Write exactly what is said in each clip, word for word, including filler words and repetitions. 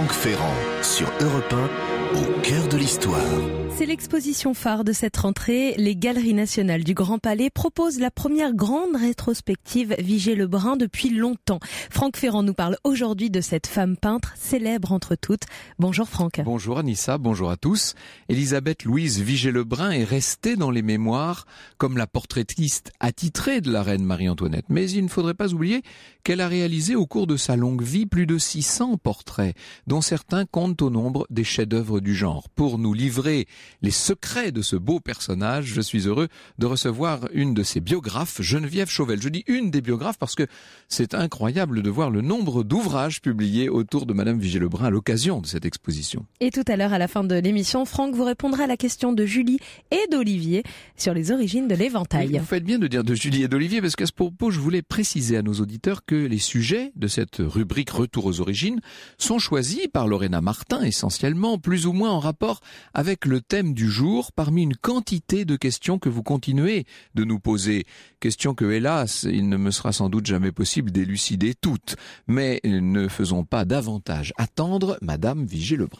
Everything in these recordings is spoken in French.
Franck Ferrand sur Europe un, au cœur de l'histoire. C'est l'exposition phare de cette rentrée. Les Galeries Nationales du Grand Palais proposent la première grande rétrospective Vigée-Lebrun depuis longtemps. Franck Ferrand nous parle aujourd'hui de cette femme peintre célèbre entre toutes. Bonjour Franck. Bonjour Anissa, bonjour à tous. Élisabeth Louise Vigée-Lebrun est restée dans les mémoires comme la portraitiste attitrée de la reine Marie-Antoinette. Mais il ne faudrait pas oublier qu'elle a réalisé au cours de sa longue vie plus de six cents portraits, dont certains comptent au nombre des chefs-d'œuvre du genre. Pour nous livrer les secrets de ce beau personnage, je suis heureux de recevoir une de ses biographes, Geneviève Chauvel. Je dis une des biographes parce que c'est incroyable de voir le nombre d'ouvrages publiés autour de Madame Vigée-Lebrun à l'occasion de cette exposition. Et tout à l'heure, à la fin de l'émission, Franck vous répondra à la question de Julie et d'Olivier sur les origines de l'éventail. Oui, vous faites bien de dire de Julie et d'Olivier parce qu'à ce propos, je voulais préciser à nos auditeurs que les sujets de cette rubrique Retour aux origines sont choisis par Lorena Martin essentiellement, plus ou moins en rapport avec le thème du jour, parmi une quantité de questions que vous continuez de nous poser. Questions que, hélas, il ne me sera sans doute jamais possible d'élucider toutes. Mais ne faisons pas davantage attendre Madame Vigée-Lebrun.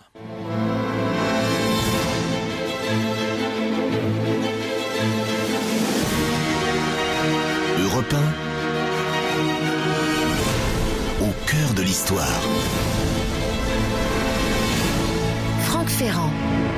Europe un, au cœur de l'histoire. Franck Ferrand.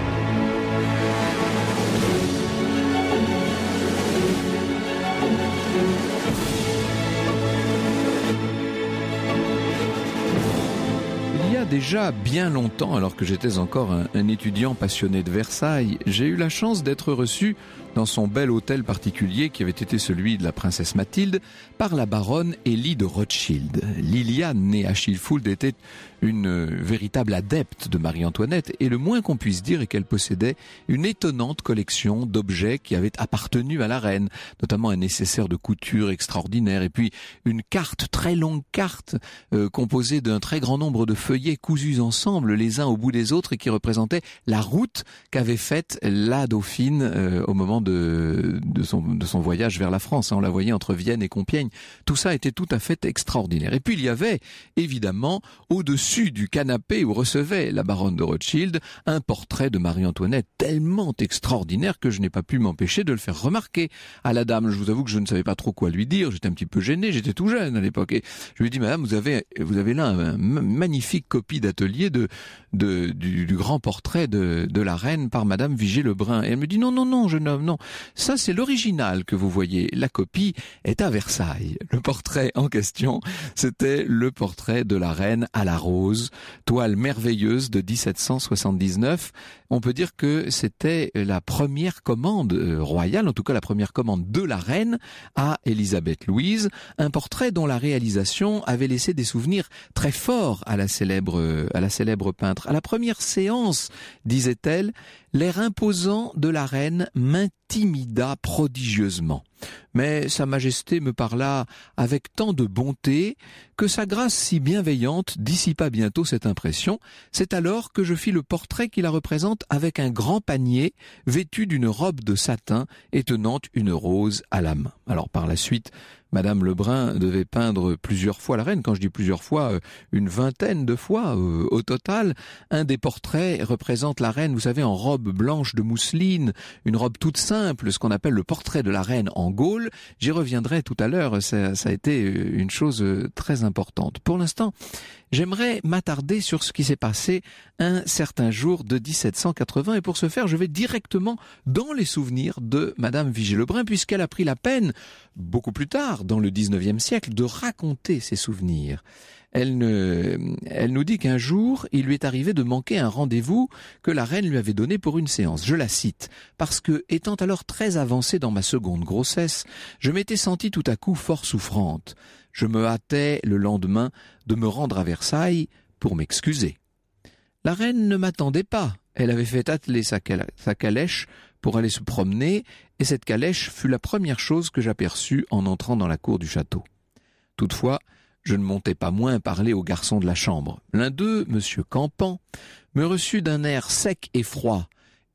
Il y a déjà bien longtemps, alors que j'étais encore un, un étudiant passionné de Versailles, j'ai eu la chance d'être reçu dans son bel hôtel particulier qui avait été celui de la princesse Mathilde par la baronne Élie de Rothschild. Liliane, née Achilles-Fould, était une véritable adepte de Marie-Antoinette et le moins qu'on puisse dire est qu'elle possédait une étonnante collection d'objets qui avaient appartenu à la reine, notamment un nécessaire de couture extraordinaire et puis une carte, très longue carte, euh, composée d'un très grand nombre de feuillets cousus ensemble les uns au bout des autres et qui représentait la route qu'avait faite la dauphine euh, au moment de, de, son, de son voyage vers la France. On la voyait entre Vienne et Compiègne. Tout ça était tout à fait extraordinaire. Et puis il y avait évidemment au-dessus du canapé où recevait la baronne de Rothschild un portrait de Marie-Antoinette tellement extraordinaire que je n'ai pas pu m'empêcher de le faire remarquer à la dame. Je vous avoue que je ne savais pas trop quoi lui dire. J'étais un petit peu gêné. J'étais tout jeune à l'époque. Et je lui ai dit, madame, vous avez, vous avez là un, un magnifique copie d'atelier de, de, du, du grand portrait de, de la reine par Madame Vigée-Lebrun. Et elle me dit, non, non, non, jeune homme, non. Ça, c'est l'original que vous voyez. La copie est à Versailles. Le portrait en question, c'était le portrait de la reine à la rose, toile merveilleuse de dix-sept cent soixante-dix-neuf. On peut dire que c'était la première commande royale, en tout cas la première commande de la reine à Élisabeth Louise, un portrait dont la réalisation avait laissé des souvenirs très forts à la célèbre, à la célèbre peintre. À la première séance, disait-elle, l'air imposant de la reine m'intimida prodigieusement. Mais Sa Majesté me parla avec tant de bonté que sa grâce si bienveillante dissipa bientôt cette impression. C'est alors que je fis le portrait qui la représente avec un grand panier vêtu d'une robe de satin et tenant une rose à la main. Alors par la suite, Madame Lebrun devait peindre plusieurs fois la reine. Quand je dis plusieurs fois, une vingtaine de fois euh, au total. Un des portraits représente la reine, vous savez, en robe blanche de mousseline, une robe toute simple, ce qu'on appelle le portrait de la reine en Gaule. J'y reviendrai tout à l'heure, ça, ça a été une chose très importante. Pour l'instant, j'aimerais m'attarder sur ce qui s'est passé un certain jour de dix-sept cent quatre-vingts et pour ce faire, je vais directement dans les souvenirs de Madame Vigée-Lebrun puisqu'elle a pris la peine, beaucoup plus tard, dans le dix-neuvième siècle, de raconter ses souvenirs. Elle, ne, elle nous dit qu'un jour, il lui est arrivé de manquer un rendez-vous que la reine lui avait donné pour une séance. Je la cite, parce que, étant alors très avancée dans ma seconde grossesse, je m'étais sentie tout à coup fort souffrante. Je me hâtais le lendemain de me rendre à Versailles pour m'excuser. La reine ne m'attendait pas. Elle avait fait atteler sa, cal- sa calèche pour aller se promener, et cette calèche fut la première chose que j'aperçus en entrant dans la cour du château. Toutefois, je ne montai pas moins parler aux garçons de la chambre. L'un d'eux, Monsieur Campan, me reçut d'un air sec et froid,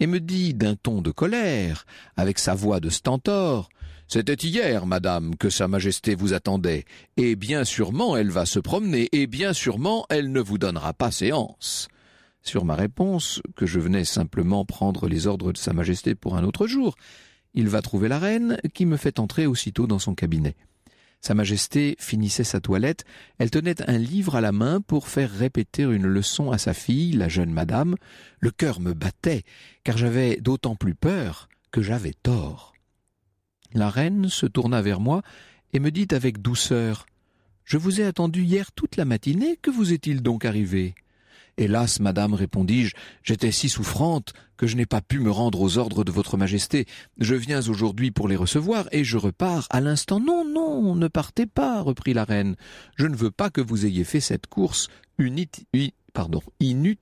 et me dit d'un ton de colère, avec sa voix de stentor, « C'était hier, madame, que sa majesté vous attendait, et bien sûrement elle va se promener, et bien sûrement elle ne vous donnera pas séance. » Sur ma réponse, que je venais simplement prendre les ordres de sa majesté pour un autre jour, il va trouver la reine, qui me fait entrer aussitôt dans son cabinet. Sa majesté finissait sa toilette, elle tenait un livre à la main pour faire répéter une leçon à sa fille, la jeune madame. Le cœur me battait, car j'avais d'autant plus peur que j'avais tort. La reine se tourna vers moi et me dit avec douceur « Je vous ai attendu hier toute la matinée, que vous est-il donc arrivé ?» « Hélas, madame, répondis-je, j'étais si souffrante que je n'ai pas pu me rendre aux ordres de votre majesté. Je viens aujourd'hui pour les recevoir et je repars à l'instant. »« Non, non, ne partez pas, reprit la reine. Je ne veux pas que vous ayez fait cette course unit- ui- pardon, inutilement. »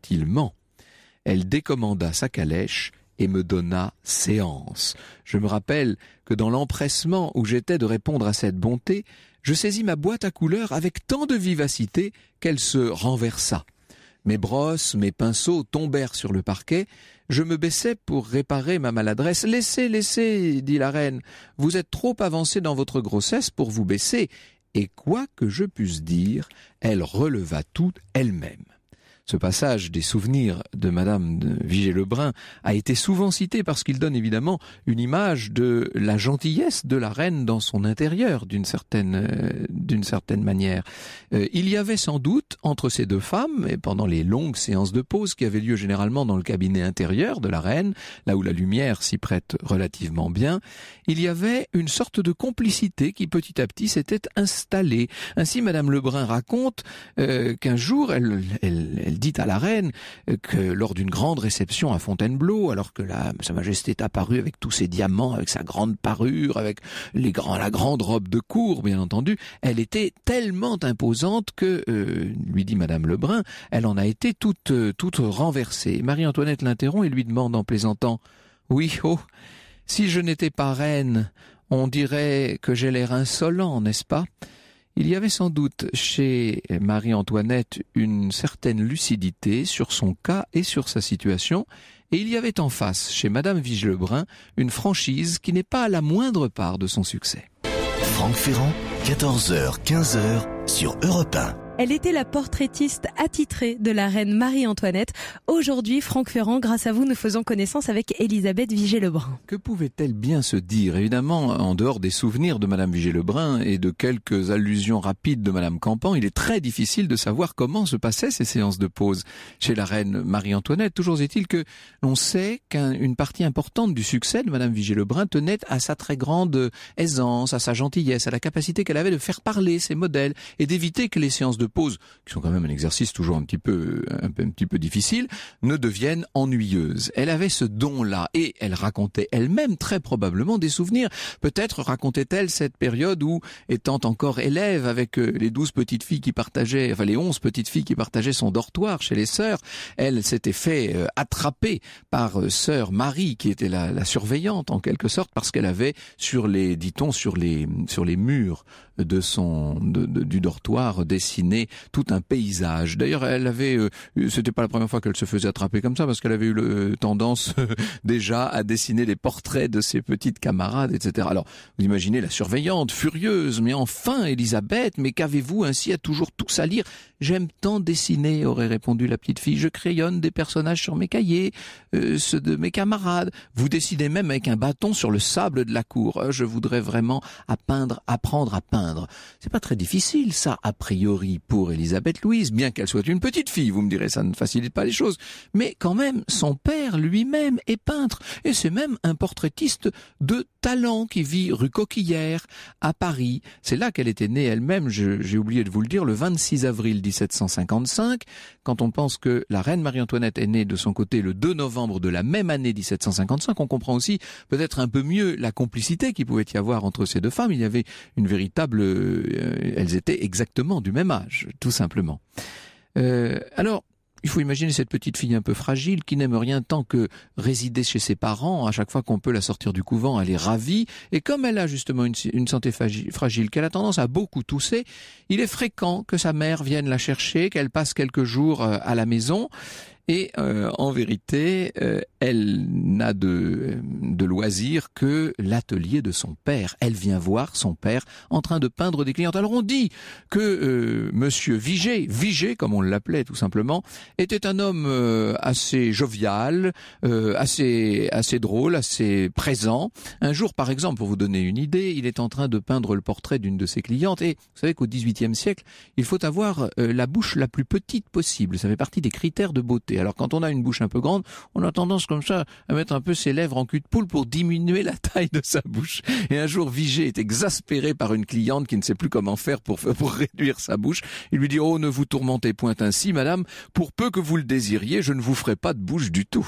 Elle décommanda sa calèche et me donna séance. Je me rappelle que dans l'empressement où j'étais de répondre à cette bonté, je saisis ma boîte à couleurs avec tant de vivacité qu'elle se renversa. Mes brosses, mes pinceaux tombèrent sur le parquet. Je me baissai pour réparer ma maladresse. « Laissez, laissez, dit la reine. Vous êtes trop avancé dans votre grossesse pour vous baisser. » Et quoi que je pusse dire, elle releva tout elle-même. Ce passage des souvenirs de madame de Vigée-Lebrun a été souvent cité parce qu'il donne évidemment une image de la gentillesse de la reine dans son intérieur, d'une certaine, euh, d'une certaine manière. Euh, il y avait sans doute entre ces deux femmes, et pendant les longues séances de pause qui avaient lieu généralement dans le cabinet intérieur de la reine, là où la lumière s'y prête relativement bien, il y avait une sorte de complicité qui petit à petit s'était installée. Ainsi, madame Lebrun raconte euh, qu'un jour, elle, elle, elle dit à la reine que lors d'une grande réception à Fontainebleau, alors que la, sa majesté est apparue avec tous ses diamants, avec sa grande parure, avec les grands, la grande robe de cour, bien entendu, elle était tellement imposante que, euh, lui dit madame Lebrun, elle en a été toute, toute renversée. Marie-Antoinette l'interrompt et lui demande en plaisantant, « Oui, oh, si je n'étais pas reine, on dirait que j'ai l'air insolent, n'est-ce pas ?» Il y avait sans doute chez Marie-Antoinette une certaine lucidité sur son cas et sur sa situation, et il y avait en face, chez madame Vigée-Lebrun, une franchise qui n'est pas la moindre part de son succès. Franck Ferrand, quatorze heures quinze sur Europe un. Elle était la portraitiste attitrée de la reine Marie-Antoinette. Aujourd'hui, Franck Ferrand, grâce à vous, nous faisons connaissance avec Élisabeth Vigée-Lebrun. Que pouvait-elle bien se dire? Évidemment, en dehors des souvenirs de madame Vigée-Lebrun et de quelques allusions rapides de madame Campan, il est très difficile de savoir comment se passaient ces séances de pause chez la reine Marie-Antoinette. Toujours est-il que l'on sait qu'une partie importante du succès de madame Vigée-Lebrun tenait à sa très grande aisance, à sa gentillesse, à la capacité qu'elle avait de faire parler ses modèles et d'éviter que les séances de pause, qui sont quand même un exercice toujours un petit peu, un, peu, un petit peu difficile, ne deviennent ennuyeuses. Elle avait ce don-là et elle racontait elle-même très probablement des souvenirs. Peut-être racontait-elle cette période où, étant encore élève avec les douze petites filles qui partageaient, enfin les onze petites filles qui partageaient son dortoir chez les sœurs, elle s'était fait euh, attraper par euh, sœur Marie qui était la, la surveillante en quelque sorte parce qu'elle avait sur les, dit-on, sur les, sur les murs de son, de, de, du dortoir dessiné tout un paysage. D'ailleurs, elle avait, euh, c'était pas la première fois qu'elle se faisait attraper comme ça, parce qu'elle avait eu le, tendance euh, déjà à dessiner les portraits de ses petites camarades, et cetera. Alors, vous imaginez la surveillante, furieuse, mais enfin, Élisabeth, mais qu'avez-vous ainsi à toujours tout salir? J'aime tant dessiner, aurait répondu la petite fille. Je crayonne des personnages sur mes cahiers, euh, ceux de mes camarades. Vous dessinez même avec un bâton sur le sable de la cour. Je voudrais vraiment à peindre, apprendre à peindre. C'est pas très difficile, ça, a priori, pour Élisabeth Louise, bien qu'elle soit une petite fille. Vous me direz, ça ne facilite pas les choses. Mais quand même, son père lui-même est peintre. Et c'est même un portraitiste de talent qui vit rue Coquillière, à Paris. C'est là qu'elle était née elle-même, je, j'ai oublié de vous le dire, le vingt-six avril dix-sept cent cinquante-cinq. Quand on pense que la reine Marie-Antoinette est née de son côté le deux novembre de la même année dix-sept cent cinquante-cinq, on comprend aussi peut-être un peu mieux la complicité qu'il pouvait y avoir entre ces deux femmes. Il y avait une véritable... Euh, elles étaient exactement du même âge, tout simplement. Euh, alors... Il faut imaginer cette petite fille un peu fragile qui n'aime rien tant que résider chez ses parents. À chaque fois qu'on peut la sortir du couvent, elle est ravie. Et comme elle a justement une, une santé fragile, qu'elle a tendance à beaucoup tousser, il est fréquent que sa mère vienne la chercher, qu'elle passe quelques jours à la maison. Et euh, en vérité, euh, elle n'a de, de loisir que l'atelier de son père. Elle vient voir son père en train de peindre des clientes. Alors on dit que euh, Monsieur Vigée, Vigée comme on l'appelait tout simplement, était un homme euh, assez jovial, euh, assez assez drôle, assez présent. Un jour, par exemple, pour vous donner une idée, il est en train de peindre le portrait d'une de ses clientes. Et vous savez qu'au dix-huitième siècle, il faut avoir euh, la bouche la plus petite possible. Ça fait partie des critères de beauté. Alors quand on a une bouche un peu grande, on a tendance comme ça à mettre un peu ses lèvres en cul de poule pour diminuer la taille de sa bouche. Et un jour, Vigée est exaspéré par une cliente qui ne sait plus comment faire pour, pour réduire sa bouche. Il lui dit « Oh, ne vous tourmentez point ainsi, madame, pour peu que vous le désiriez, je ne vous ferai pas de bouche du tout. »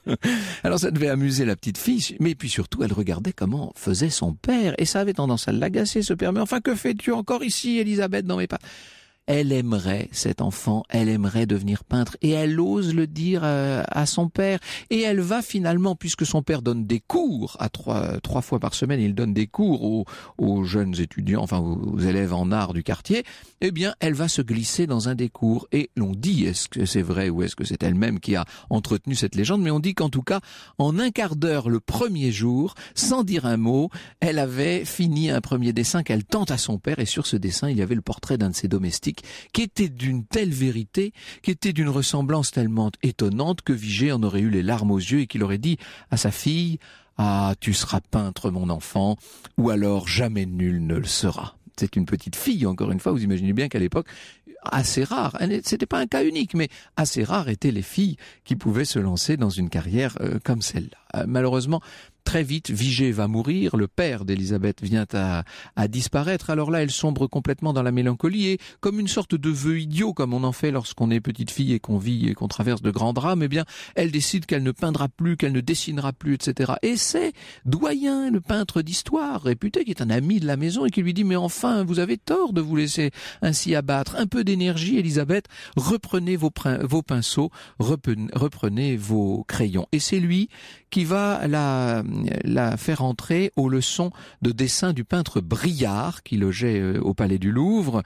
Alors ça devait amuser la petite fille, mais puis surtout, elle regardait comment faisait son père, et ça avait tendance à l'agacer, ce père. « Mais enfin, que fais-tu encore ici, Elisabeth, dans mes pas ?» Elle aimerait cet enfant, elle aimerait devenir peintre et elle ose le dire à, à son père. Et elle va finalement, puisque son père donne des cours à trois, trois fois par semaine, il donne des cours aux, aux jeunes étudiants, enfin aux élèves en art du quartier, eh bien elle va se glisser dans un des cours. Et l'on dit, est-ce que c'est vrai ou est-ce que c'est elle-même qui a entretenu cette légende, mais on dit qu'en tout cas, en un quart d'heure le premier jour, sans dire un mot, elle avait fini un premier dessin qu'elle tente à son père et sur ce dessin, il y avait le portrait d'un de ses domestiques qui était d'une telle vérité, qui était d'une ressemblance tellement étonnante que Vigée en aurait eu les larmes aux yeux et qu'il aurait dit à sa fille « Ah, tu seras peintre, mon enfant, ou alors jamais nul ne le sera. » C'est une petite fille, encore une fois, vous imaginez bien qu'à l'époque, assez rare, c'était pas un cas unique, mais assez rares étaient les filles qui pouvaient se lancer dans une carrière euh, comme celle-là. Euh, malheureusement, très vite, Vigée va mourir, le père d'Elisabeth vient à, à disparaître, alors là elle sombre complètement dans la mélancolie et comme une sorte de vœu idiot, comme on en fait lorsqu'on est petite fille et qu'on vit et qu'on traverse de grands drames, eh bien elle décide qu'elle ne peindra plus, qu'elle ne dessinera plus, et cetera. Et c'est Doyen, le peintre d'histoire, réputé, qui est un ami de la maison et qui lui dit « Mais enfin, vous avez tort de vous laisser ainsi abattre. Un peu d'énergie, Elisabeth, reprenez vos, vos pinceaux, reprenez, reprenez vos crayons. » Et c'est lui qui va la, la faire entrer aux leçons de dessin du peintre Briard, qui logeait au Palais du Louvre.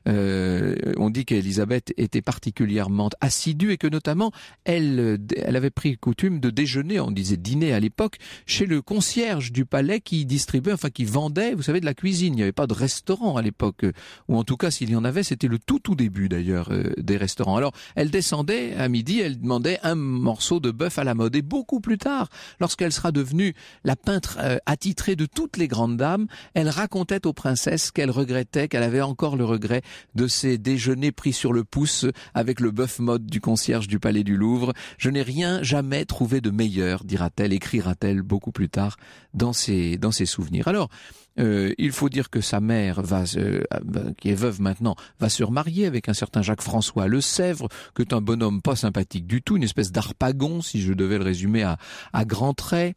Euh, on dit qu'Elisabeth était particulièrement assidue et que notamment elle, elle avait pris coutume de déjeuner, on disait dîner à l'époque, chez le concierge du palais qui distribuait, enfin qui vendait, vous savez, de la cuisine. Il n'y avait pas de restaurant à l'époque, ou en tout cas s'il y en avait, c'était le tout tout début d'ailleurs euh, des restaurants. Alors elle descendait à midi, elle demandait un morceau de bœuf à la mode et beaucoup plus tard, lorsqu'elle sera devenue la peintre euh, attitrée de toutes les grandes dames, elle racontait aux princesses qu'elle regrettait, qu'elle avait encore le regret de ces déjeuners pris sur le pouce avec le bœuf mode du concierge du Palais du Louvre. Je n'ai rien jamais trouvé de meilleur, dira-t-elle, écrira-t-elle beaucoup plus tard dans ses, dans ses souvenirs. Alors, Euh, il faut dire que sa mère, va, euh, qui est veuve maintenant, va se remarier avec un certain Jacques-François Le Sèvre, qui est un bonhomme pas sympathique du tout, une espèce d'harpagon, si je devais le résumer à, à grands traits,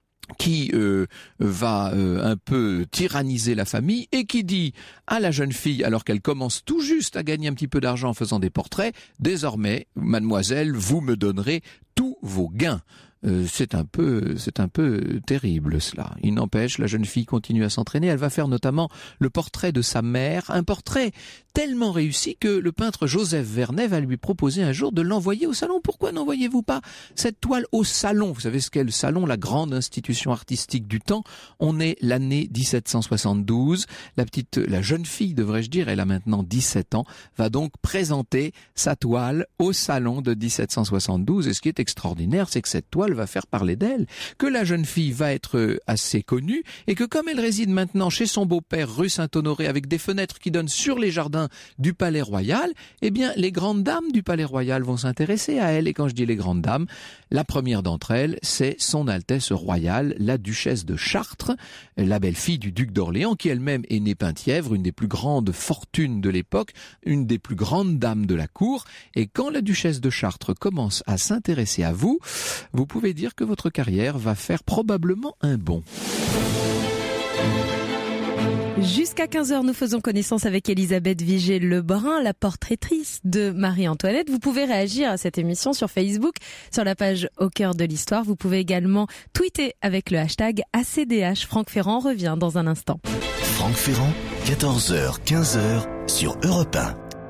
qui euh, va euh, un peu tyranniser la famille et qui dit à la jeune fille, alors qu'elle commence tout juste à gagner un petit peu d'argent en faisant des portraits, désormais, mademoiselle, vous me donnerez tous vos gains. Euh, c'est un peu, c'est un peu terrible cela. Il n'empêche, la jeune fille continue à s'entraîner. Elle va faire notamment le portrait de sa mère, un portrait tellement réussi que le peintre Joseph Vernet va lui proposer un jour de l'envoyer au salon. Pourquoi n'envoyez-vous pas cette toile au salon? Vous savez ce qu'est le salon, la grande institution artistique du temps. On est l'année dix-sept cent soixante-douze. La petite, la jeune fille, devrais-je dire, elle a maintenant dix-sept ans, va donc présenter sa toile au salon de dix-sept cent soixante-douze. Et ce qui est extraordinaire, c'est que cette toile va faire parler d'elle, que la jeune fille va être assez connue et que comme elle réside maintenant chez son beau-père rue Saint-Honoré avec des fenêtres qui donnent sur les jardins du Palais Royal, eh bien les grandes dames du Palais Royal vont s'intéresser à elle. Et quand je dis les grandes dames, la première d'entre elles, c'est son Altesse Royale, la duchesse de Chartres, la belle-fille du duc d'Orléans, qui elle-même est née Penthièvre, une des plus grandes fortunes de l'époque, une des plus grandes dames de la cour. Et quand la duchesse de Chartres commence à s'intéresser à vous, vous pouvez dire que votre carrière va faire probablement un bond. Jusqu'à quinze heures, nous faisons connaissance avec Elisabeth Vigée-Lebrun, la portraitrice de Marie-Antoinette. Vous pouvez réagir à cette émission sur Facebook, sur la page Au cœur de l'histoire. Vous pouvez également tweeter avec le hashtag A C D H. Franck Ferrand revient dans un instant. Franck Ferrand, quatorze heures quinze sur Europe un.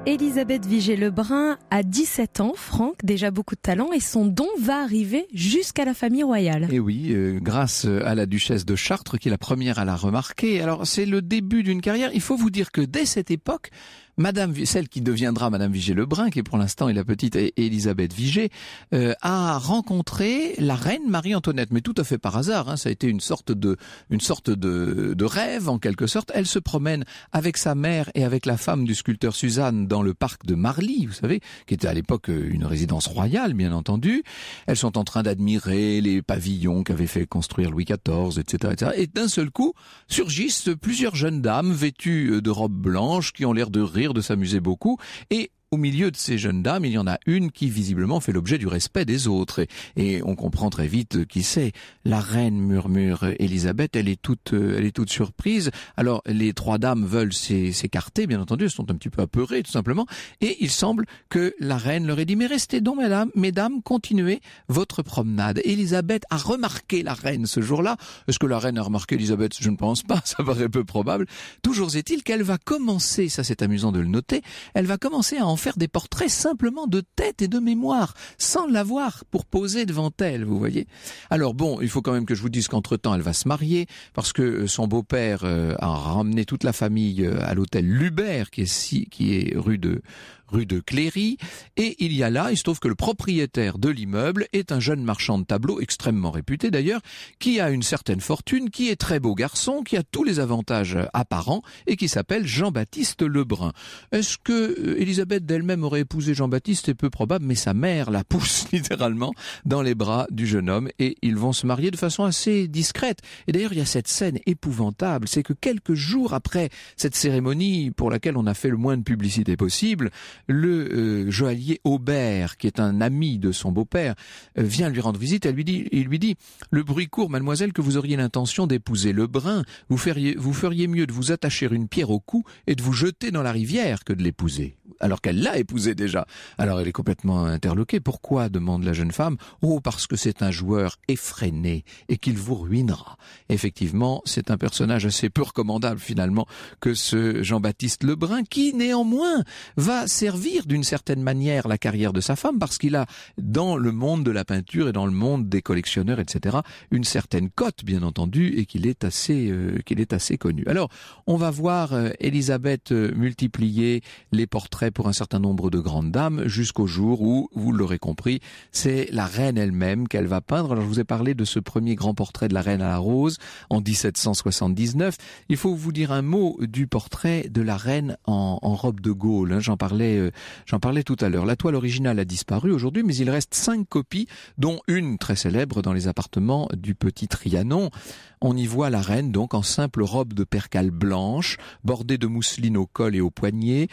Élisabeth Vigée-Lebrun a dix-sept ans, Franck, déjà beaucoup de talent, et son don va arriver jusqu'à la famille royale. Et oui, euh, grâce à la duchesse de Chartres, qui est la première à la remarquer. Alors, c'est le début d'une carrière. Il faut vous dire que dès cette époque, Madame, celle qui deviendra Madame Vigée-Lebrun, qui pour l'instant est la petite Élisabeth Vigée, euh, a rencontré la reine Marie-Antoinette, mais tout à fait par hasard. Hein, ça a été une sorte de, une sorte de, de rêve en quelque sorte. Elle se promène avec sa mère et avec la femme du sculpteur Suzanne dans le parc de Marly, vous savez, qui était à l'époque une résidence royale, bien entendu. Elles sont en train d'admirer les pavillons qu'avait fait construire Louis quatorze, et cetera, et cetera. Et d'un seul coup, surgissent plusieurs jeunes dames vêtues de robes blanches qui ont l'air de rire, de s'amuser beaucoup, et au milieu de ces jeunes dames, il y en a une qui visiblement fait l'objet du respect des autres. Et, et on comprend très vite qui c'est. La reine, murmure Élisabeth, elle est toute, elle est toute surprise. Alors les trois dames veulent s'écarter, bien entendu, elles sont un petit peu apeurées tout simplement. Et il semble que la reine leur ait dit, mais restez donc mesdames, mesdames, continuez votre promenade. Élisabeth a remarqué la reine ce jour-là. Est-ce que la reine a remarqué Élisabeth? Je ne pense pas, ça paraît peu probable. Toujours est-il qu'elle va commencer, ça c'est amusant de le noter, elle va commencer à en faire des portraits simplement de tête et de mémoire, sans l'avoir pour poser devant elle, vous voyez. Alors bon, il faut quand même que je vous dise qu'entre-temps, elle va se marier, parce que son beau-père euh, a ramené toute la famille euh, à l'hôtel Lubert, qui est, si, qui est rue de... rue de Cléry, et il y a là, il se trouve que le propriétaire de l'immeuble est un jeune marchand de tableaux, extrêmement réputé d'ailleurs, qui a une certaine fortune, qui est très beau garçon, qui a tous les avantages apparents, et qui s'appelle Jean-Baptiste Lebrun. Est-ce que Élisabeth d'elle-même aurait épousé Jean-Baptiste? C'est peu probable, mais sa mère la pousse littéralement dans les bras du jeune homme, et ils vont se marier de façon assez discrète. Et d'ailleurs, il y a cette scène épouvantable, c'est que quelques jours après cette cérémonie, pour laquelle on a fait le moins de publicité possible, le euh, joaillier Aubert, qui est un ami de son beau-père, euh, vient lui rendre visite. Elle lui dit, il lui dit, le bruit court, mademoiselle, que vous auriez l'intention d'épouser Lebrun. Vous feriez, vous feriez mieux de vous attacher une pierre au cou et de vous jeter dans la rivière que de l'épouser. Alors qu'elle l'a épousé déjà. Alors elle est complètement interloquée. Pourquoi? Demande la jeune femme. Oh, parce que c'est un joueur effréné et qu'il vous ruinera. Effectivement, c'est un personnage assez peu recommandable finalement que ce Jean-Baptiste Lebrun, qui néanmoins va servir d'une certaine manière la carrière de sa femme, parce qu'il a dans le monde de la peinture et dans le monde des collectionneurs, et cetera, une certaine cote bien entendu, et qu'il est assez, euh, qu'il est assez connu. Alors, on va voir euh, Élisabeth euh, multiplier les portraits pour un certain nombre de grandes dames, jusqu'au jour où, vous l'aurez compris, c'est la reine elle-même qu'elle va peindre. Alors je vous ai parlé de ce premier grand portrait de la reine à la rose en dix-sept cent soixante-dix-neuf. Il faut vous dire un mot du portrait de la reine en, en robe de Gaulle. Hein. J'en parlais, euh, j'en parlais tout à l'heure. La toile originale a disparu aujourd'hui, mais il reste cinq copies, dont une très célèbre dans les appartements du Petit Trianon. On y voit la reine donc en simple robe de percale blanche, bordée de mousseline au col et au poignet,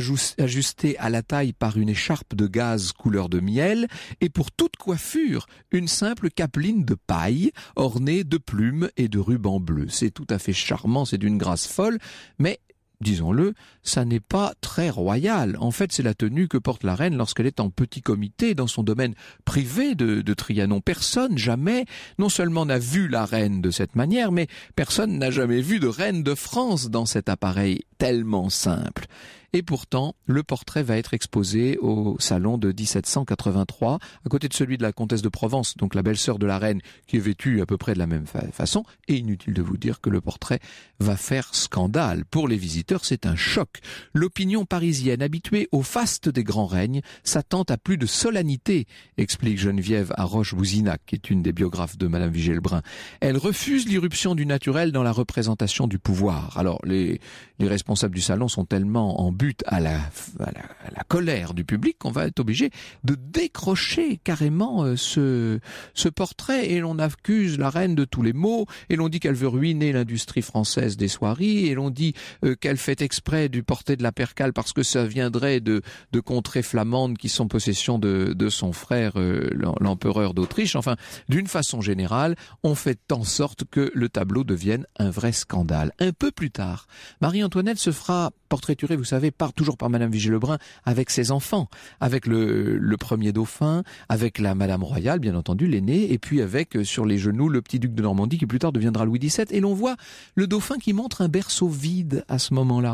ajustée à la taille par une écharpe de gaze couleur de miel, et pour toute coiffure, une simple capeline de paille ornée de plumes et de rubans bleus. C'est tout à fait charmant, c'est d'une grâce folle, mais disons-le, ça n'est pas très royal. En fait, c'est la tenue que porte la reine lorsqu'elle est en petit comité dans son domaine privé de, de Trianon. Personne, jamais, non seulement n'a vu la reine de cette manière, mais personne n'a jamais vu de reine de France dans cet appareil tellement simple. Et pourtant, le portrait va être exposé au salon de dix-sept cent quatre-vingt-trois, à côté de celui de la comtesse de Provence, donc la belle-sœur de la reine, qui est vêtue à peu près de la même fa- façon. Et inutile de vous dire que le portrait va faire scandale. Pour les visiteurs, c'est un choc. L'opinion parisienne, habituée au faste des grands règnes, s'attend à plus de solennité, explique Geneviève Roche-Bouzinac, qui est une des biographes de Madame Vigée-Lebrun. Elle refuse l'irruption du naturel dans la représentation du pouvoir. Alors, les, les responsables du salon sont tellement en but à la, à la, à la colère du public qu'on va être obligé de décrocher carrément euh, ce, ce portrait, et l'on accuse la reine de tous les maux, et l'on dit qu'elle veut ruiner l'industrie française des soieries, et l'on dit euh, qu'elle fait exprès du porter de la percale parce que ça viendrait de, de contrées flamandes qui sont possession de, de son frère euh, l'empereur d'Autriche. Enfin, d'une façon générale, on fait en sorte que le tableau devienne un vrai scandale. Un peu plus tard, Marie-Antoinette se fera portraiturer, vous savez, par, toujours par Madame Vigée-Lebrun, avec ses enfants, avec le, le premier dauphin, avec la Madame Royale, bien entendu, l'aîné, et puis avec, euh, sur les genoux, le petit duc de Normandie, qui plus tard deviendra Louis dix-sept, et l'on voit le dauphin qui montre un berceau vide à ce moment-là.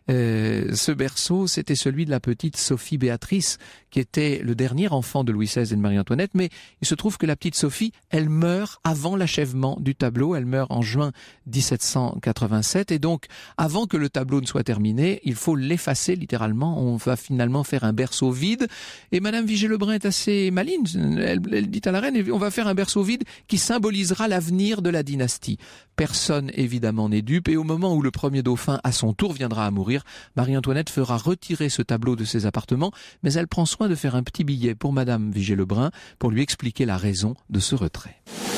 Euh, ce berceau, c'était celui de la petite Sophie Béatrice, qui était le dernier enfant de Louis seize et de Marie-Antoinette, mais il se trouve que la petite Sophie, elle meurt avant l'achèvement du tableau, elle meurt en juin dix-sept cent quatre-vingt-sept, et donc, avant que le tableau ne soit terminé, il faut l'effacer littéralement, on va finalement faire un berceau vide, et Madame Vigée-Lebrun est assez maligne, elle, elle dit à la reine, on va faire un berceau vide qui symbolisera l'avenir de la dynastie. Personne, évidemment, n'est dupe, et au moment où le premier dauphin, à son tour, viendra à mourir, Marie-Antoinette fera retirer ce tableau de ses appartements, mais elle prend soin de faire un petit billet pour Madame Vigée-Lebrun pour lui expliquer la raison de ce retrait.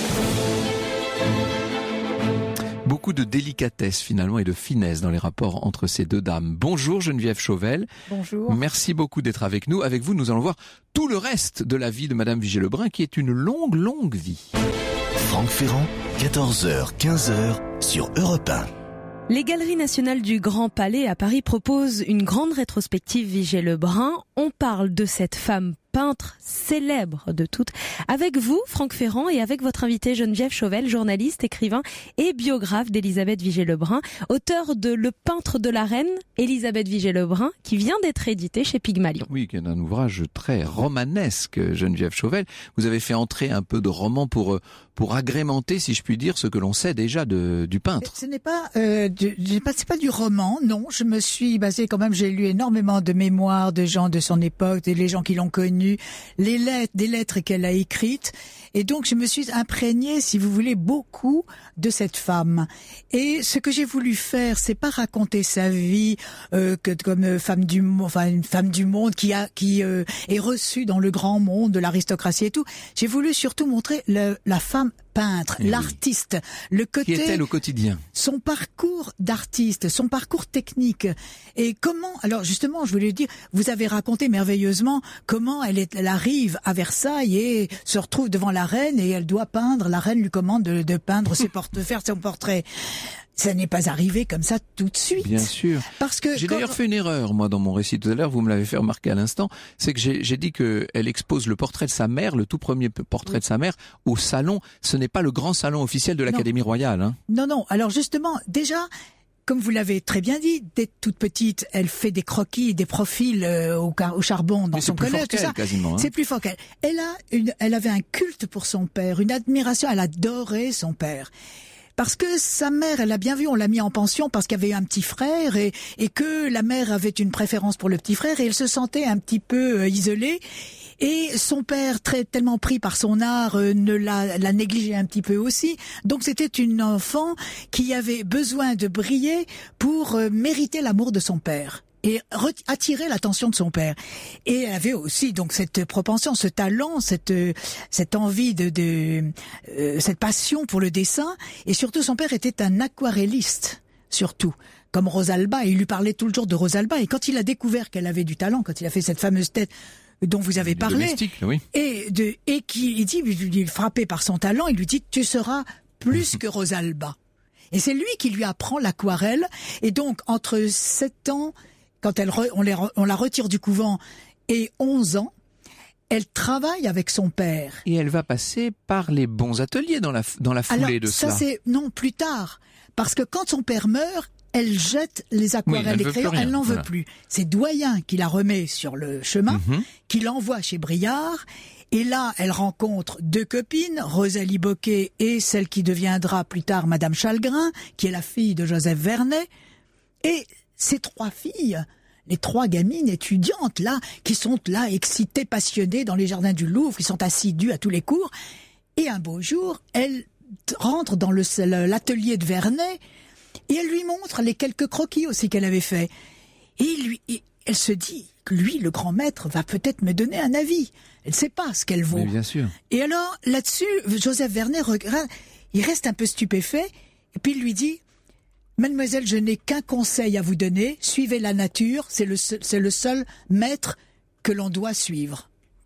Beaucoup de délicatesse finalement et de finesse dans les rapports entre ces deux dames. Bonjour Geneviève Chauvel. Bonjour. Merci beaucoup d'être avec nous. Avec vous, nous allons voir tout le reste de la vie de Madame Vigée-Lebrun qui est une longue, longue vie. Franck Ferrand, quatorze heures, quinze heures sur Europe un. Les Galeries nationales du Grand Palais à Paris proposent une grande rétrospective Vigée-Lebrun. On parle de cette femme peintre célèbre de toutes. Avec vous, Franck Ferrand, et avec votre invité Geneviève Chauvel, journaliste, écrivain et biographe d'Élisabeth Vigée-Lebrun, auteur de Le peintre de la reine, Élisabeth Vigée-Lebrun, qui vient d'être édité chez Pygmalion. Oui, qui est un ouvrage très romanesque, Geneviève Chauvel. Vous avez fait entrer un peu de roman pour pour agrémenter, si je puis dire, ce que l'on sait déjà de, du peintre. Ce n'est pas, euh, du, c'est pas du roman, non. Je me suis basée quand même, j'ai lu énormément de mémoires de gens de son époque, des gens qui l'ont connue, les lettres, des lettres qu'elle a écrites. Et donc, je me suis imprégnée, si vous voulez, beaucoup de cette femme. Et ce que j'ai voulu faire, c'est pas raconter sa vie euh, que comme femme du, enfin une femme du monde qui a, qui euh, est reçue dans le grand monde de l'aristocratie et tout. J'ai voulu surtout montrer le, la femme peintre, et l'artiste, oui. le côté, qui est-elle au quotidien, son parcours d'artiste, son parcours technique, et comment. Alors justement, je voulais dire, vous avez raconté merveilleusement comment elle, est, elle arrive à Versailles et se retrouve devant la reine et elle doit peindre. La reine lui commande de, de peindre ses portraits, de faire son portrait. Ça n'est pas arrivé comme ça tout de suite. Bien sûr. Parce que j'ai quand... d'ailleurs fait une erreur, moi, dans mon récit tout à l'heure, vous me l'avez fait remarquer à l'instant, c'est que j'ai, j'ai dit qu'elle expose le portrait de sa mère, le tout premier portrait oui. de sa mère, au salon. Ce n'est pas le grand salon officiel de l'Académie royale. Hein. Non, non. Alors justement, déjà... Comme vous l'avez très bien dit, dès toute petite, elle fait des croquis, des profils euh, au, car- au charbon dans Mais son collège, tout ça. Quasiment, hein. C'est plus fort qu'elle. Elle a une, elle avait un culte pour son père, une admiration. Elle adorait son père. Parce que sa mère, elle l'a bien vu, on l'a mis en pension parce qu'il y avait un petit frère et, et que la mère avait une préférence pour le petit frère et elle se sentait un petit peu euh, isolée. Et son père, très tellement pris par son art, euh, ne l'a, l'a négligé un petit peu aussi. Donc c'était une enfant qui avait besoin de briller pour euh, mériter l'amour de son père et re- attirer l'attention de son père. Et elle avait aussi donc cette propension, ce talent, cette cette envie de, de euh, cette passion pour le dessin. Et surtout, son père était un aquarelliste, surtout. Comme Rosalba, et il lui parlait tout le jour de Rosalba. Et quand il a découvert qu'elle avait du talent, quand il a fait cette fameuse tête dont vous avez parlé, oui. et de et qui il dit, il est frappé par son talent, il lui dit tu seras plus que Rosalba. Et c'est lui qui lui apprend l'aquarelle. Et donc entre sept ans, quand elle re, on, les, on la retire du couvent, et onze ans, elle travaille avec son père. Et elle va passer par les bons ateliers dans la dans la foulée Alors, de ça. Ça c'est non plus tard, parce que quand son père meurt, elle jette les aquarelles, oui, les crayons, elle n'en veut voilà. plus. C'est Doyen qui la remet sur le chemin, mm-hmm. qui l'envoie chez Briard. Et là, elle rencontre deux copines, Rosalie Bocquet et celle qui deviendra plus tard Madame Chalgrin, qui est la fille de Joseph Vernet. Et ces trois filles, les trois gamines étudiantes là, qui sont là excitées, passionnées dans les jardins du Louvre, qui sont assidues à tous les cours. Et un beau jour, elle rentre dans le, l'atelier de Vernet. Et elle lui montre les quelques croquis aussi qu'elle avait fait. Et lui, et elle se dit que lui, le grand maître, va peut-être me donner un avis. Elle ne sait pas ce qu'elle vaut. Mais bien sûr. Et alors, là-dessus, Joseph Vernet regarde, il reste un peu stupéfait, et puis il lui dit, Mademoiselle, je n'ai qu'un conseil à vous donner, suivez la nature, c'est le seul, c'est le seul maître que l'on doit suivre.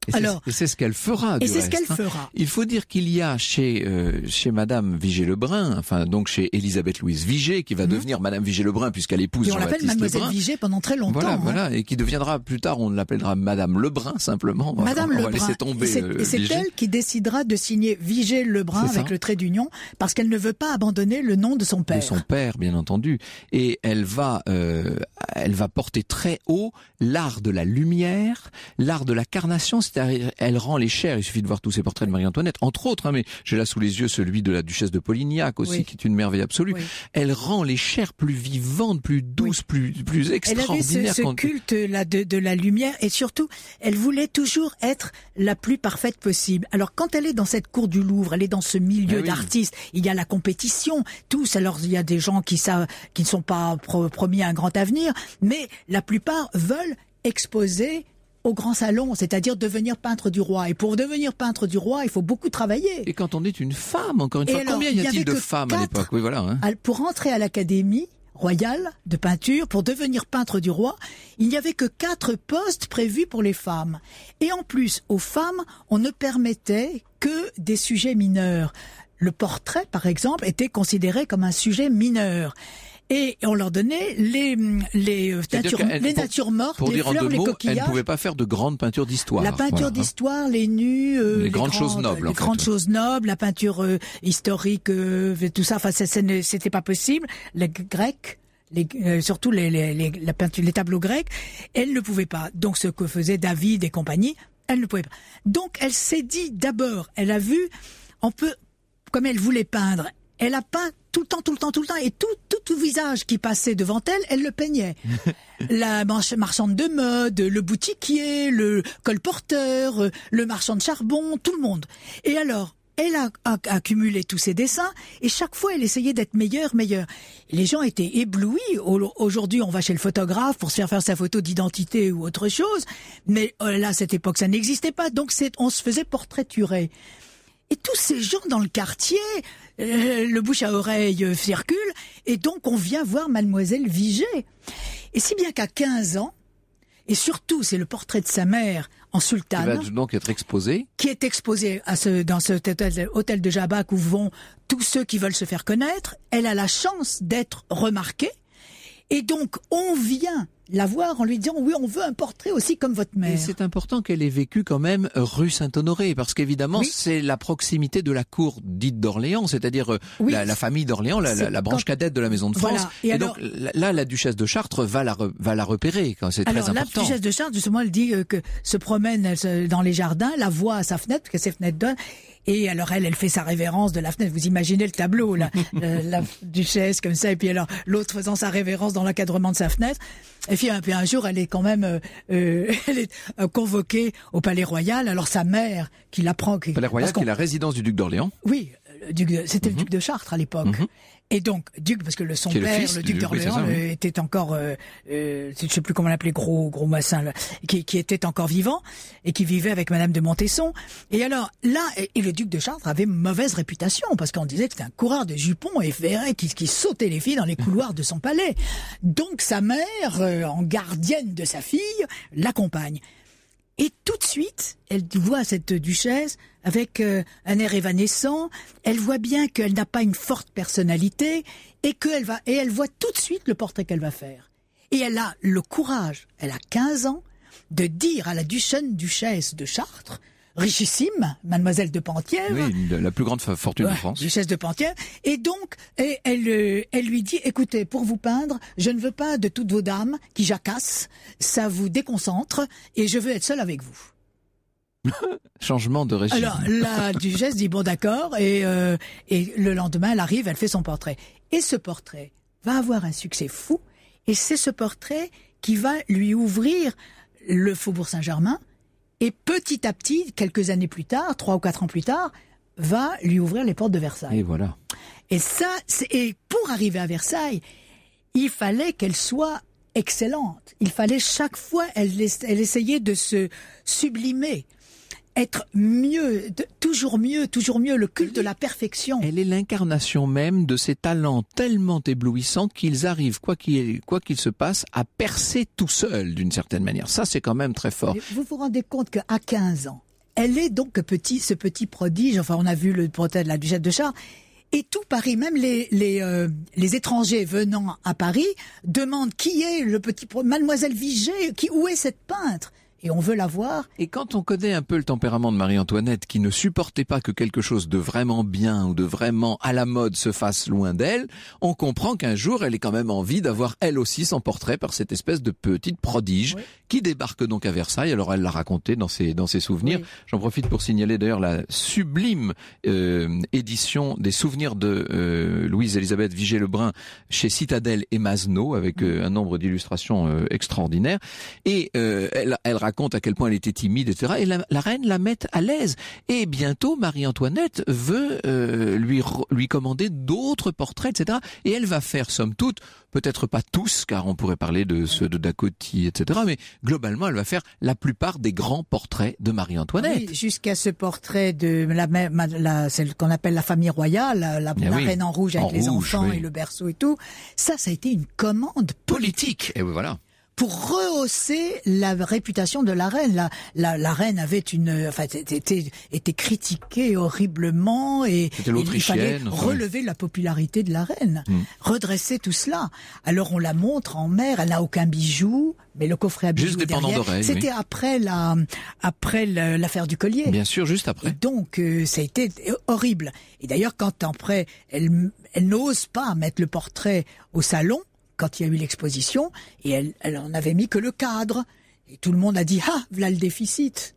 Et Alors, c'est, et c'est ce qu'elle fera. Du et c'est reste, ce qu'elle hein. fera. Il faut dire qu'il y a chez euh, chez Madame Vigée-Lebrun, enfin donc chez Élisabeth Louise Vigée, qui va mmh. devenir Madame Vigée-Lebrun puisqu'elle épouse Et on l'appelle Jean-Baptiste Mademoiselle Lebrun. Vigée pendant très longtemps. Voilà, hein. voilà, et qui deviendra plus tard, on l'appellera Madame Lebrun simplement. On va- Madame on va Lebrun. laisser tomber. Et c'est, euh, et c'est Vigée. elle qui décidera de signer Vigée-Lebrun C'est ça. avec le trait d'union, parce qu'elle ne veut pas abandonner le nom de son père. De son père, bien entendu, et elle va, euh, elle va porter très haut l'art de la lumière, l'art de la carnation, c'est-à-dire elle rend les chairs. Il suffit de voir tous ces portraits de Marie-Antoinette, entre autres, hein, mais j'ai là sous les yeux celui de la duchesse de Polignac aussi, Oui. qui est une merveille absolue. Oui. Elle rend les chairs plus vivantes, plus douces, plus plus Elle avait extraordinaires. ce, ce quand- culte là de, de la lumière, et surtout, elle voulait toujours être la plus parfaite possible. Alors quand elle est dans cette cour du Louvre, elle est dans ce milieu Ah oui. d'artistes, il y a la compétition, tous. Alors il y a des gens qui savent, qui ne sont pas pro- promis à un grand avenir, mais la plupart veulent exposer au grand salon, c'est-à-dire devenir peintre du roi. Et pour devenir peintre du roi, il faut beaucoup travailler. Et quand on est une femme, encore une Et fois, alors, combien il y y a-t-il avait de que femmes à quatre. l'époque? Oui, voilà. Hein. Pour entrer à l'Académie royale de peinture, pour devenir peintre du roi, il n'y avait que quatre postes prévus pour les femmes. Et en plus, aux femmes, on ne permettait que des sujets mineurs. Le portrait, par exemple, était considéré comme un sujet mineur. Et on leur donnait les, les, euh, C'est-à-dire natures, qu'elle- les pour- natures mortes, Pour les dire en fleurs, deux les mots, elle ne coquillages. pouvait pas faire de grandes peintures d'histoire. La peinture Voilà, hein. d'histoire, les nus, euh, Les grandes choses nobles, les en fait, grandes ouais. choses nobles, la peinture euh, historique, euh, tout ça. Enfin, ça, ça ne- c'était pas possible. Les Grecs, les, euh, surtout les, les, les, la peinture, les tableaux grecs, elle ne pouvait pas. Donc, ce que faisait David et compagnie, elle ne pouvait pas. Donc, elle s'est dit d'abord, elle a vu, on peut, comme elle voulait peindre, elle a peint tout le temps, tout le temps, tout le temps, et tout, tout, tout visage qui passait devant elle, elle le peignait. La manche- marchande de mode, le boutiquier, le colporteur, euh, le marchand de charbon, tout le monde. Et alors, elle a, a- a accumulé tous ses dessins, et chaque fois, elle essayait d'être meilleure, meilleure. Et les gens étaient éblouis. Au- Aujourd'hui, on va chez le photographe pour se faire faire sa photo d'identité ou autre chose, mais euh, là, à cette époque, ça n'existait pas, donc c'est, on se faisait portraiturer. Et tous ces gens dans le quartier, euh, le bouche à oreille euh, circule, et donc on vient voir Mademoiselle Vigée. Et si bien qu'à quinze ans, et surtout c'est le portrait de sa mère en Qui va sultane, donc être exposé. qui est exposé à ce, dans cet hôtel, hôtel de Jabak où vont tous ceux qui veulent se faire connaître. Elle a la chance d'être remarquée, et donc on vient la voir en lui disant oui, on veut un portrait aussi comme votre Et mère. c'est important qu'elle ait vécu quand même rue Saint-Honoré, parce qu'évidemment, Oui. c'est la proximité de la cour dite d'Orléans, c'est-à-dire euh, Oui. la, la famille d'Orléans, la, la, C'est la branche quand- cadette de la Maison de France. Voilà. Et Et, alors- donc là, la duchesse de Chartres va la, re- va la repérer, quand c'est très Alors, la important. duchesse de Chartres, justement, elle dit euh, que se promène elle, se- dans les jardins, la voit à sa fenêtre, parce que ses fenêtres donnent, et alors elle, elle fait sa révérence de la fenêtre. Vous imaginez le tableau, là, euh, la duchesse comme ça, et puis alors l'autre faisant sa révérence dans l'encadrement de sa fenêtre. Et puis, un- puis un jour, elle est quand même euh, euh, elle est euh, convoquée au Palais Royal. Alors sa mère, qui l'apprend, qui, Palais Royal, parce qu'on- qui est la résidence du duc d'Orléans. oui, le duc de- c'était Mhm. le duc de Chartres à l'époque. Mhm. Et donc, duc, parce que le, son Qui est le père, fils le du duc duc, oui, d'Orléans, c'est ça, oui. euh, était encore, euh, euh, je sais plus comment l'appeler, gros, gros massin, là, qui, qui était encore vivant et qui vivait avec Madame de Montesson. Et alors, là, et, et le duc de Chartres avait mauvaise réputation parce qu'on disait que c'était un coureur de jupons et ferré qui, qui sautait les filles dans les couloirs de son palais. Donc, sa mère, euh, en gardienne de sa fille, l'accompagne. Et tout de suite, elle voit cette duchesse avec euh, un air évanescent. Elle voit bien qu'elle n'a pas une forte personnalité et qu'elle va et elle voit tout de suite le portrait qu'elle va faire. Et elle a le courage, elle a quinze ans, de dire à la duchesse duchesse de Chartres, richissime, mademoiselle de Penthièvre, Oui, la plus grande fa- fortune de Ouais, France. duchesse de Penthièvre. Et donc, et elle, euh, elle lui dit, écoutez, pour vous peindre, je ne veux pas de toutes vos dames qui jacassent, ça vous déconcentre, et je veux être seule avec vous. Changement de régime. Alors, la duchesse dit, bon d'accord, et, euh, et le lendemain, elle arrive, elle fait son portrait. Et ce portrait va avoir un succès fou, et c'est ce portrait qui va lui ouvrir le Faubourg Saint-Germain, et petit à petit, quelques années plus tard, trois ou quatre ans plus tard, va lui ouvrir les portes de Versailles. Et voilà. Et ça, c'est- et pour arriver à Versailles, il fallait qu'elle soit excellente. Il fallait chaque fois, elle, ess- elle essayait de se sublimer. être mieux, de, toujours mieux, toujours mieux, le culte de la perfection. Elle est l'incarnation même de ces talents tellement éblouissants qu'ils arrivent, quoi qu'il, quoi qu'il se passe, à percer tout seul d'une certaine manière. Ça, c'est quand même très fort. Vous vous rendez compte qu'à quinze ans, elle est donc petit, ce petit prodige, enfin on a vu le portrait de la Duchesse de Chartres, et tout Paris, même les, les, euh, les étrangers venant à Paris, demandent qui est le petit pro... Mademoiselle Vigée, qui, où est cette peintre ? Et on veut la voir. Et quand on connaît un peu le tempérament de Marie-Antoinette, qui ne supportait pas que quelque chose de vraiment bien ou de vraiment à la mode se fasse loin d'elle, on comprend qu'un jour, elle ait quand même envie d'avoir elle aussi son portrait par cette espèce de petite prodige oui. qui débarque donc à Versailles. Alors elle l'a raconté dans ses, dans ses souvenirs. Oui. J'en profite pour signaler d'ailleurs la sublime euh, édition des souvenirs de euh, Louise-Élisabeth Vigée-Lebrun chez Citadel et Masneau, avec euh, un nombre d'illustrations euh, extraordinaires. Et euh, elle, elle raconte à quel point elle était timide, et cetera. Et la, la reine la met à l'aise. Et bientôt, Marie-Antoinette veut euh, lui lui commander d'autres portraits, et cetera. Et elle va faire, somme toute, peut-être pas tous, car on pourrait parler de ceux de Dacoty, et cetera. Mais globalement, elle va faire la plupart des grands portraits de Marie-Antoinette. Oui, jusqu'à ce portrait de la, la, la celle qu'on appelle la famille royale, la, la, la oui, reine en rouge avec en les rouge, enfants oui. et le berceau et tout. Ça, ça a été une commande politique. Et voilà. Pour rehausser la réputation de la reine. La, la, la reine avait une, enfin, était, était critiquée horriblement et, C'était et il fallait enfin, relever oui. la popularité de la reine, mm. redresser tout cela. Alors on la montre en mer, elle n'a aucun bijou, mais le coffret à bijoux juste des pendants d'oreilles. C'était oui. après la, après l'affaire du collier. Bien sûr, juste après. Et donc euh, ça a été horrible. Et d'ailleurs, quand après, elle, elle n'ose pas mettre le portrait au salon. Quand il y a eu l'exposition, et elle, elle en avait mis que le cadre. Et tout le monde a dit, ah, voilà le déficit.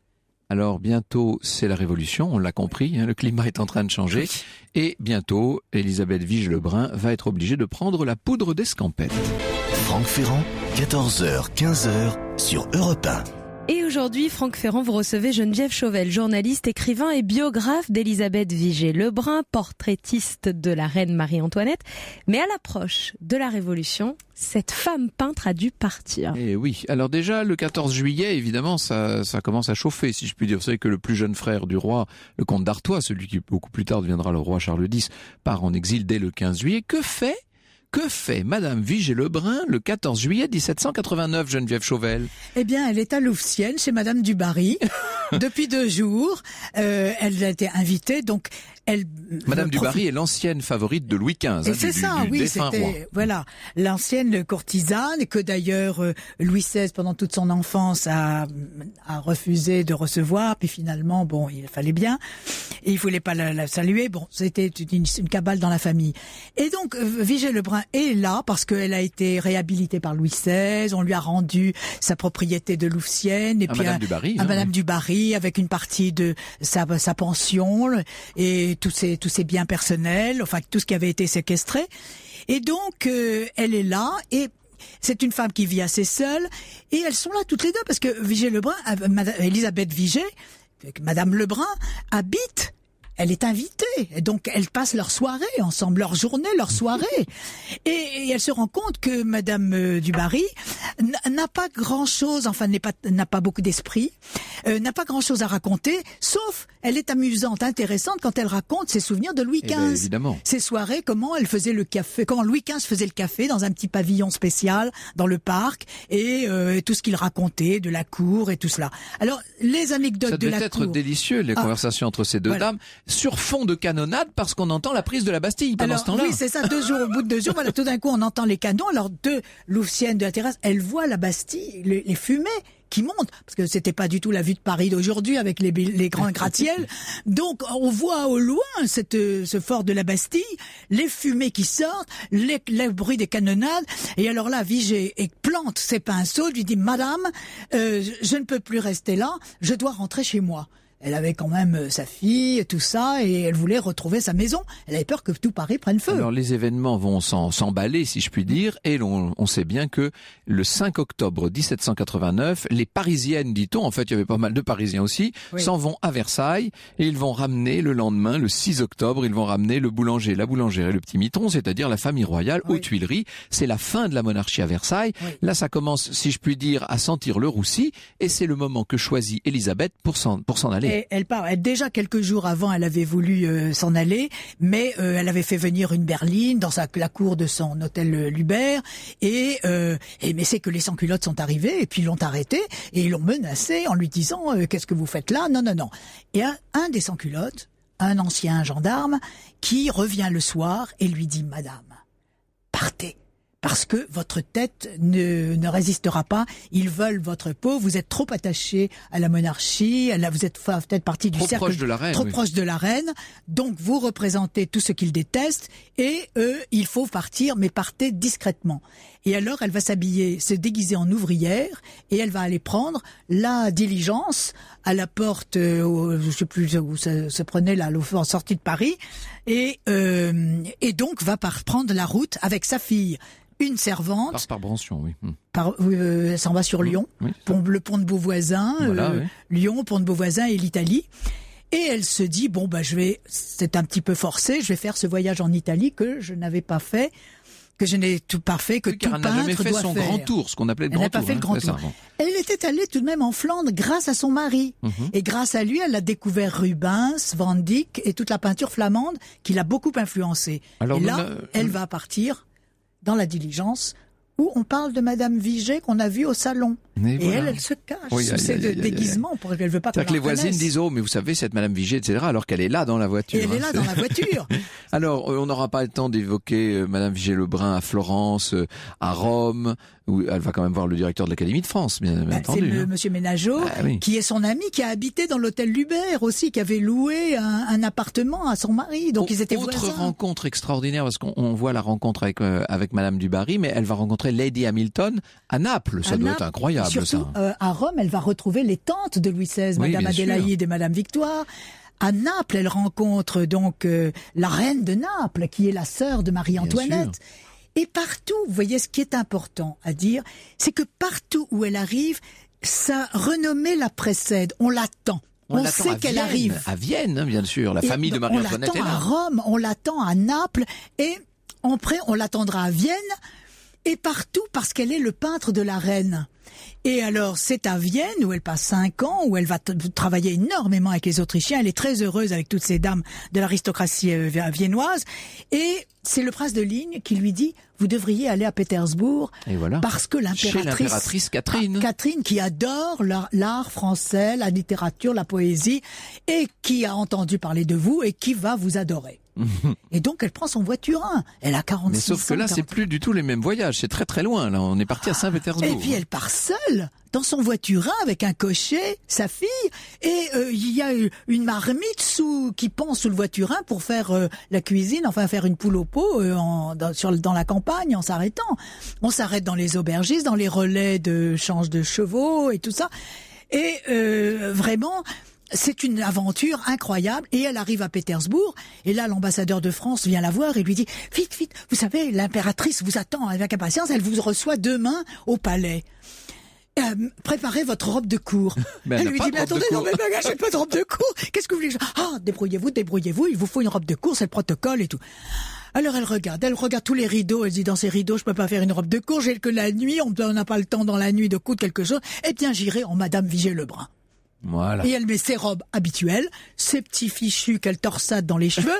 Alors bientôt, c'est la révolution, on l'a compris, hein, le climat est en train de changer. Oui. Et bientôt, Élisabeth Vigée-Lebrun va être obligée de prendre la poudre d'escampette. Franck Ferrand, quatorze heures, quinze heures, sur Europe un. Et aujourd'hui, Franck Ferrand, vous recevez Geneviève Chauvel, journaliste, écrivain et biographe d'Élisabeth Vigée-Lebrun, portraitiste de la reine Marie-Antoinette. Mais à l'approche de la Révolution, cette femme peintre a dû partir. Et oui, alors déjà, le quatorze juillet, évidemment, ça, ça commence à chauffer, si je puis dire. Vous savez que le plus jeune frère du roi, le comte d'Artois, celui qui beaucoup plus tard deviendra le roi Charles X, part en exil dès le quinze juillet. Que fait Que fait Madame Vigée-Lebrun le quatorze juillet mille sept cent quatre-vingt-neuf, Geneviève Chauvel? Eh bien, elle est à Louvciennes, chez Madame du Barry, depuis deux jours. Euh, elle a été invitée, donc elle... Madame du Barry est l'ancienne favorite de Louis quinze. Et hein, c'est du, ça, du, oui, défunt c'était, roi. voilà, l'ancienne courtisane, que d'ailleurs euh, Louis seize, pendant toute son enfance, a, a refusé de recevoir, puis finalement, bon, il fallait bien, et il voulait pas la, la saluer, bon, c'était une, une cabale dans la famille. Et donc, euh, Vigée-Lebrun est là parce qu'elle a été réhabilitée par Louis seize, on lui a rendu sa propriété de Louvciennes, et à puis Madame à, du Barry, à hein, Madame oui. du Barry, avec une partie de sa, sa pension, et tous ses, tous ses biens personnels, enfin tout ce qui avait été séquestré. Et donc, euh, elle est là, et c'est une femme qui vit assez seule, et elles sont là toutes les deux, parce que Vigée-Lebrun, Élisabeth Vigée, Madame Lebrun, habite, elle est invitée, et donc elles passent leur soirée ensemble, leur journée, leur soirée, et, et elle se rend compte que Madame euh, du Barry n'a pas grand-chose, enfin n'est pas n'a pas beaucoup d'esprit, euh, n'a pas grand-chose à raconter, sauf elle est amusante, intéressante quand elle raconte ses souvenirs de Louis quinze. Eh ben, évidemment. Ses soirées, comment elle faisait le café, comment Louis quinze faisait le café dans un petit pavillon spécial dans le parc, et euh, tout ce qu'il racontait de la cour et tout cela. Alors les anecdotes Ça de la devait être cour. délicieux, les Ah, conversations entre ces deux voilà. dames, sur fond de canonnade, parce qu'on entend la prise de la Bastille pendant Alors, ce temps-là. oui, c'est ça, deux jours, au bout de deux jours, voilà, tout d'un coup, on entend les canons. Alors, deux Louvciennes de la terrasse, elles voient la Bastille, les, les fumées qui montent, parce que c'était pas du tout la vue de Paris d'aujourd'hui avec les, les grands gratte-ciels. Donc, on voit au loin cette, ce fort de la Bastille, les fumées qui sortent, les, les bruits des canonnades. Et alors là, Vigée plante ses pinceaux, lui dit, Madame, euh, je ne peux plus rester là, je dois rentrer chez moi. Elle avait quand même sa fille, tout ça, et elle voulait retrouver sa maison. Elle avait peur que tout Paris prenne feu. Alors les événements vont s'en, s'emballer, si je puis dire, et l'on, on sait bien que le cinq octobre dix-sept cent quatre-vingt-neuf, les Parisiennes, dit-on, en fait il y avait pas mal de Parisiens aussi, oui. s'en vont à Versailles, et ils vont ramener le lendemain, le six octobre, ils vont ramener le boulanger, la boulangère et le petit mitron, c'est-à-dire la famille royale oui. aux Tuileries. C'est la fin de la monarchie à Versailles. Oui. Là ça commence, si je puis dire, à sentir le roussi, et c'est le moment que choisit Élisabeth pour s'en, pour s'en aller. Et elle part. Elle, déjà quelques jours avant, elle avait voulu euh, s'en aller, mais euh, elle avait fait venir une berline dans sa, la cour de son hôtel euh, Lubert, et, euh, et mais c'est que les sans-culottes sont arrivés, et puis ils l'ont arrêtée, et ils l'ont menacée en lui disant euh, « Qu'est-ce que vous faites là ?» Non, non, non. Et un, un des sans-culottes, un ancien gendarme, qui revient le soir et lui dit « Madame, partez !» Parce que votre tête ne, ne résistera pas. Ils veulent votre peau. Vous êtes trop attaché à la monarchie. À la, vous êtes peut-être partie du trop cercle proche de la reine, trop oui. proche de la reine. Donc vous représentez tout ce qu'ils détestent. Et eux, il faut partir, mais partez discrètement. Et alors, elle va s'habiller, se déguiser en ouvrière, et elle va aller prendre la diligence à la porte, euh, je sais plus où ça se prenait là, en sortie de Paris, et euh, et donc va par prendre la route avec sa fille. Une servante. Par, par Brancion, oui. Par, euh, elle s'en va sur Lyon, oui, pont, le pont de Beauvoisin, voilà, euh, oui. Lyon, pont de Beauvoisin et l'Italie. Et elle se dit, bon, bah, je vais, c'est un petit peu forcé, je vais faire ce voyage en Italie que je n'avais pas fait, que je n'ai tout pas fait, que oui, tout peintre doit faire. Elle n'a jamais fait son faire. grand tour, ce qu'on appelait le elle grand n'a pas tour. fait hein, le grand tour. Récemment. Elle était allée tout de même en Flandre grâce à son mari. Mm-hmm. Et grâce à lui, elle a découvert Rubens, Van Dyck et toute la peinture flamande qui l'a beaucoup influencée. Alors, et là, a... elle va partir dans la diligence où on parle de Madame Vigée qu'on a vue au salon. Et, et voilà. elle, elle se cache oui, sous ses déguisements pour qu'elle veut pas qu'on la que les voisines disent, oh, mais vous savez, cette Madame Vigée, et cetera, alors qu'elle est là dans la voiture. Et elle hein, est là c'est... dans la voiture. Alors, euh, on n'aura pas le temps d'évoquer euh, Madame Vigée-Lebrun à Florence, euh, à Rome, où elle va quand même voir le directeur de l'Académie de France, bien, bien bah, entendu. C'est le hein. Monsieur Ménageot, ah, oui. qui est son ami, qui a habité dans l'hôtel Lubert aussi, qui avait loué un, un appartement à son mari. Donc, o- ils étaient autre voisins. Autre rencontre extraordinaire, parce qu'on on voit la rencontre avec, euh, avec Madame du Barry, mais elle va rencontrer Lady Hamilton à Naples. Ça à doit Naples, être incroyable, surtout, ça. Euh, à Rome, elle va retrouver les tantes de Louis seize, oui, Madame Adélaïde sûr. et Madame Victoire. À Naples, elle rencontre donc euh, la reine de Naples, qui est la sœur de Marie-Antoinette. Et partout, vous voyez, ce qui est important à dire, c'est que partout où elle arrive, sa renommée la précède. On l'attend. On, on sait qu'elle Vienne, arrive. À Vienne, hein, bien sûr. La et famille de Marie-Antoinette est là. On l'attend à Rome, on l'attend à Naples, et après, on l'attendra à Vienne, et partout parce qu'elle est le peintre de la reine. Et alors, c'est à Vienne où elle passe cinq ans, où elle va t- travailler énormément avec les Autrichiens. Elle est très heureuse avec toutes ces dames de l'aristocratie euh, viennoise. Et c'est le prince de Ligne qui lui dit, vous devriez aller à Pétersbourg. Et voilà. Parce que l'impératrice, Chez l'impératrice Catherine. Catherine, qui adore l'art, l'art français, la littérature, la poésie, et qui a entendu parler de vous et qui va vous adorer. Et donc elle prend son voiturin. Elle a quarante-six ans. Mais sauf que là, c'est plus du tout les mêmes voyages. C'est très très loin. Là, on est parti à Saint-Pétersbourg. Et puis elle part seule dans son voiturin avec un cocher, sa fille, et euh, il y a une marmite sous qui pend sous le voiturin pour faire euh, la cuisine, enfin faire une poule au pot euh, en, dans, sur, dans la campagne en s'arrêtant. On s'arrête dans les aubergistes, dans les relais de change de chevaux et tout ça. Et euh, vraiment. C'est une aventure incroyable et elle arrive à Pétersbourg et là l'ambassadeur de France vient la voir et lui dit « Vite, vite, vous savez, l'impératrice vous attend avec impatience, elle vous reçoit demain au palais. Euh, préparez votre robe de cour. » Elle lui dit « Mais attendez, non mais bagage, j'ai pas de robe de cour. Qu'est-ce que vous voulez que je... Ah, débrouillez-vous, débrouillez-vous, il vous faut une robe de cour, c'est le protocole et tout. » Alors elle regarde, elle regarde tous les rideaux, elle dit dans ces rideaux je peux pas faire une robe de cour, j'ai que la nuit, on n'a pas le temps dans la nuit de coudre quelque chose, eh bien j'irai en Madame Vigée-Lebrun. Voilà. Et elle met ses robes habituelles, ses petits fichus qu'elle torsade dans les cheveux.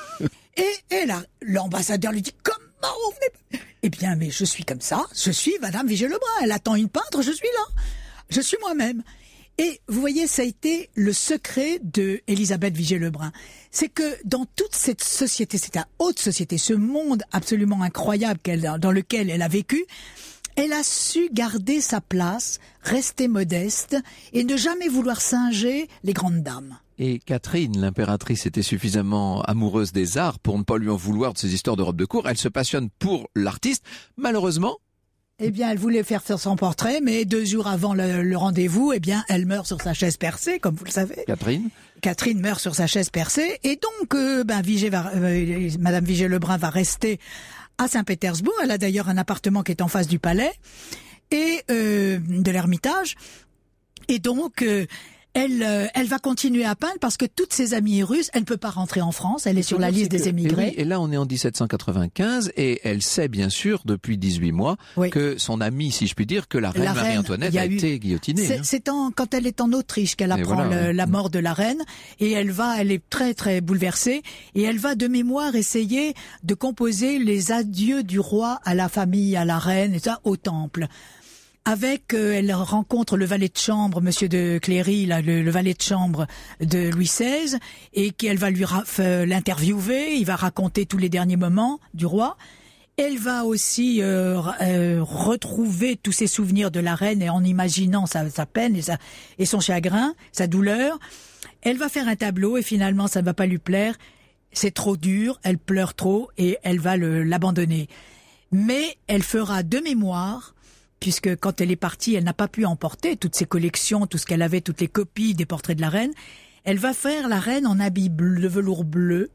et, et là, l'ambassadeur lui dit, comment vous venez? Eh bien, mais je suis comme ça, je suis Madame Vigée-Lebrun. Elle attend une peintre, je suis là. Je suis moi-même. Et vous voyez, ça a été le secret de Élisabeth Vigée-Lebrun. C'est que dans toute cette société, cette haute société, ce monde absolument incroyable qu'elle, dans lequel elle a vécu, elle a su garder sa place, rester modeste et ne jamais vouloir singer les grandes dames. Et Catherine, l'impératrice, était suffisamment amoureuse des arts pour ne pas lui en vouloir de ces histoires de robes de cour. Elle se passionne pour l'artiste. Malheureusement, Eh bien, elle voulait faire faire son portrait, mais deux jours avant le, le rendez-vous, eh bien, elle meurt sur sa chaise percée, comme vous le savez. Catherine Catherine meurt sur sa chaise percée, et donc, euh, ben, Vigée va, euh, Madame Vigée-Lebrun va rester à Saint-Pétersbourg. Elle a d'ailleurs un appartement qui est en face du palais et euh, de l'Ermitage. Et donc, euh, elle, euh, elle va continuer à peindre parce que toutes ses amies russes, elle ne peut pas rentrer en France. Elle est sur la liste des émigrés. Et, oui, et là, on est en dix-sept cent quatre-vingt-quinze et elle sait bien sûr depuis dix-huit mois oui. que son amie, si je puis dire, que la reine, la reine Marie-Antoinette a, a eu... été guillotinée. C'est, hein. c'est en, quand elle est en Autriche qu'elle apprend voilà, le, ouais. la mort de la reine et elle va, elle est très très bouleversée et elle va de mémoire essayer de composer les adieux du roi à la famille, à la reine et ça au temple. Avec, euh, elle rencontre le valet de chambre, Monsieur de Cléry, là, le, le valet de chambre de Louis seize, et qu'elle va lui ra- l'interviewer. Il va raconter tous les derniers moments du roi. Elle va aussi euh, euh, retrouver tous ses souvenirs de la reine et en imaginant sa, sa peine et, sa, et son chagrin, sa douleur. Elle va faire un tableau et finalement ça ne va pas lui plaire. C'est trop dur, elle pleure trop et elle va le, l'abandonner. Mais elle fera de mémoire. Puisque quand elle est partie, elle n'a pas pu emporter toutes ses collections, tout ce qu'elle avait, toutes les copies des portraits de la reine. Elle va faire la reine en habit bleu, de velours bleu,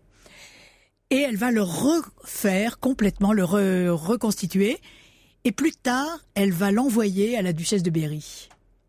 et elle va le refaire complètement, le re- reconstituer. Et plus tard, elle va l'envoyer à la duchesse de Berry,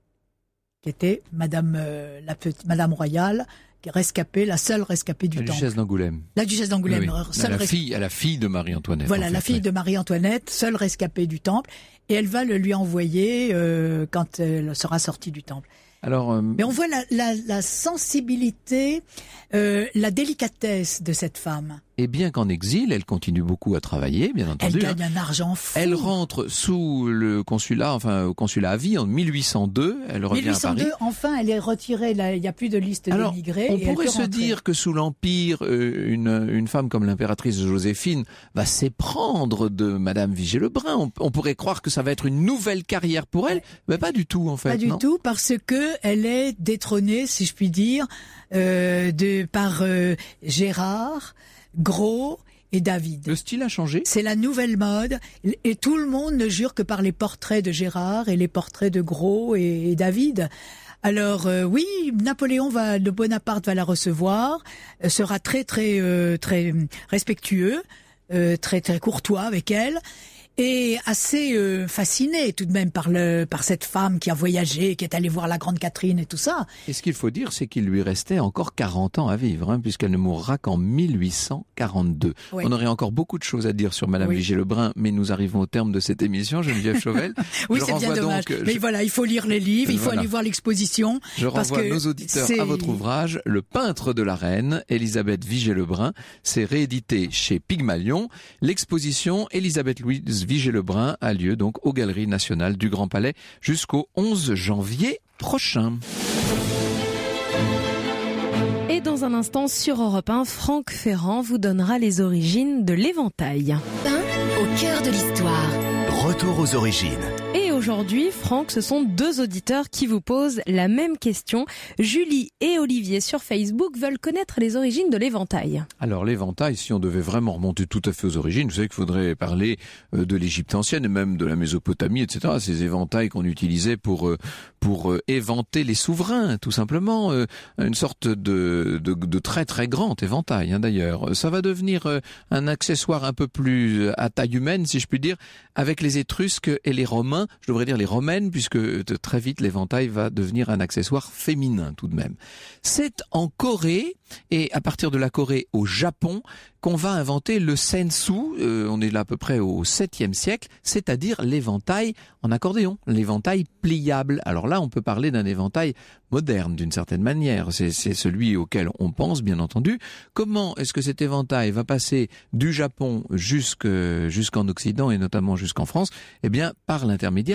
qui était Madame euh, la petite, Madame royale, rescapée, la seule rescapée du la temple. La duchesse d'Angoulême. La duchesse d'Angoulême. Oui, oui. Seule la, res... fille, la fille de Marie-Antoinette. Voilà, en fait, la fille oui. de Marie-Antoinette, seule rescapée du temple. Et elle va le lui envoyer euh, quand elle sera sortie du temple. Alors, euh... Mais on voit la, la, la sensibilité, euh, la délicatesse de cette femme. Et bien qu'en exil, elle continue beaucoup à travailler, bien entendu. Elle gagne un argent fou. Elle rentre sous le consulat, enfin au consulat à vie en mille huit cent deux. Elle revient mille huit cent deux, à Paris. Enfin, elle est retirée. Là, il n'y a plus de liste Alors, d'émigrés. on et pourrait elle peut se rentrer. dire que sous l'Empire, euh, une, une femme comme l'impératrice Joséphine va s'éprendre de Madame Vigée-Lebrun. On, on pourrait croire que ça va être une nouvelle carrière pour elle, mais pas du tout en fait. Pas du non tout, parce que elle est détrônée, si je puis dire, euh, de par euh, Gérard, Gros et David. Le style a changé. C'est la nouvelle mode et tout le monde ne jure que par les portraits de Gérard et les portraits de Gros et, et David. Alors euh, oui, Napoléon va, de Bonaparte va la recevoir, euh, sera très très euh, très respectueux, euh, très très courtois avec elle. Et assez euh, fasciné tout de même par le par cette femme qui a voyagé, qui est allée voir la Grande Catherine et tout ça. Et ce qu'il faut dire, c'est qu'il lui restait encore quarante ans à vivre, hein, puisqu'elle ne mourra qu'en mille huit cent quarante-deux. Oui. On aurait encore beaucoup de choses à dire sur Madame oui. Vigée-Lebrun, mais nous arrivons au terme de cette émission, Geneviève Chauvel. Oui, c'est bien dommage. Donc, mais je... voilà, il faut lire les livres, il faut voilà. aller voir l'exposition. Je parce renvoie que nos auditeurs c'est... à votre ouvrage, Le peintre de la reine, Élisabeth Vigée-Lebrun. C'est réédité chez Pygmalion. L'exposition Élisabeth Louise Vigée-Lebrun a lieu donc aux Galeries Nationales du Grand Palais jusqu'au onze janvier prochain. Et dans un instant sur Europe un, Franck Ferrand vous donnera les origines de l'éventail. Un au cœur de l'histoire. Retour aux origines. Et aujourd'hui, Franck, ce sont deux auditeurs qui vous posent la même question. Julie et Olivier sur Facebook veulent connaître les origines de l'éventail. Alors l'éventail, si on devait vraiment remonter tout à fait aux origines, vous savez qu'il faudrait parler de l'Égypte ancienne et même de la Mésopotamie, et cetera. Ces éventails qu'on utilisait pour pour éventer les souverains, tout simplement. Une sorte de de, de très très grand éventail, hein, d'ailleurs. Ça va devenir un accessoire un peu plus à taille humaine, si je puis dire, avec les Étrusques et les Romains. Je devrais dire les Romaines, puisque très vite l'éventail va devenir un accessoire féminin tout de même. C'est en Corée, et à partir de la Corée au Japon, qu'on va inventer le sensu, euh, on est là à peu près au septième siècle, c'est-à-dire l'éventail en accordéon, l'éventail pliable. Alors là, on peut parler d'un éventail moderne d'une certaine manière, c'est, c'est celui auquel on pense bien entendu. Comment est-ce que cet éventail va passer du Japon jusque, jusqu'en Occident et notamment jusqu'en France? Eh bien, par l'intermédiaire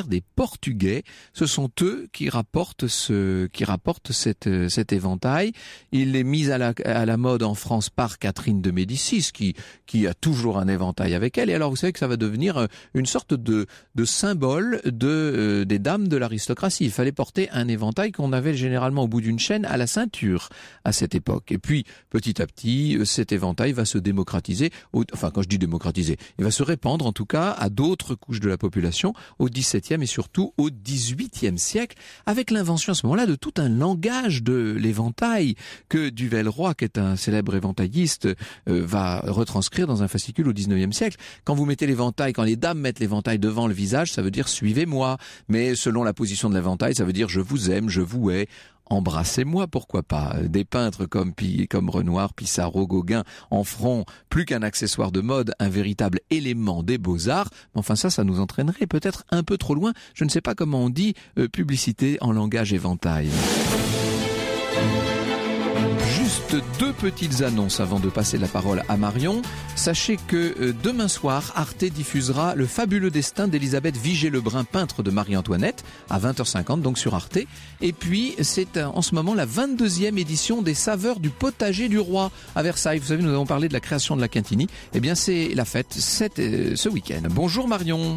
dire des Portugais. Ce sont eux qui rapportent ce, qui rapportent cette, cet éventail. Il est mis à la, à la mode en France par Catherine de Médicis, qui, qui a toujours un éventail avec elle. Et alors, vous savez que ça va devenir une sorte de, de symbole de, euh, des dames de l'aristocratie. Il fallait porter un éventail qu'on avait généralement au bout d'une chaîne à la ceinture à cette époque. Et puis, petit à petit, cet éventail va se démocratiser. Au, enfin, quand je dis démocratiser, il va se répandre en tout cas à d'autres couches de la population au dix-septième et surtout au dix-huitième siècle, avec l'invention à ce moment-là de tout un langage de l'éventail que Duvel-Roy, qui est un célèbre éventailliste, euh, va retranscrire dans un fascicule au dix-neuvième siècle. Quand vous mettez l'éventail, quand les dames mettent l'éventail devant le visage, ça veut dire suivez-moi. Mais selon la position de l'éventail, ça veut dire je vous aime, je vous hais. Embrassez-moi, pourquoi pas. Des peintres comme, comme Renoir, Pissarro, Gauguin en feront plus qu'un accessoire de mode, un véritable élément des beaux-arts. Mais enfin ça, ça nous entraînerait peut-être un peu trop loin. Je ne sais pas comment on dit euh, publicité en langage éventail. Juste deux petites annonces avant de passer la parole à Marion. Sachez que euh, demain soir, Arte diffusera Le fabuleux destin d'Elisabeth Vigée-Lebrun, peintre de Marie-Antoinette, à vingt heures cinquante, donc sur Arte. Et puis, c'est euh, en ce moment la vingt-deuxième édition des Saveurs du potager du roi à Versailles. Vous savez, nous avons parlé de la création de la Quintini. Eh bien, c'est la fête cette, euh, ce week-end. Bonjour Marion.